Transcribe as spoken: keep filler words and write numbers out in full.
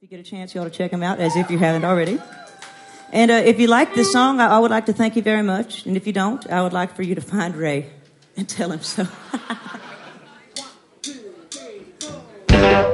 you get a chance, you ought to check them out, as if you haven't already. And uh, if you like this song, I, I would like to thank you very much. And if you don't, I would like for you to find Ray and tell him so. One, two, three, four.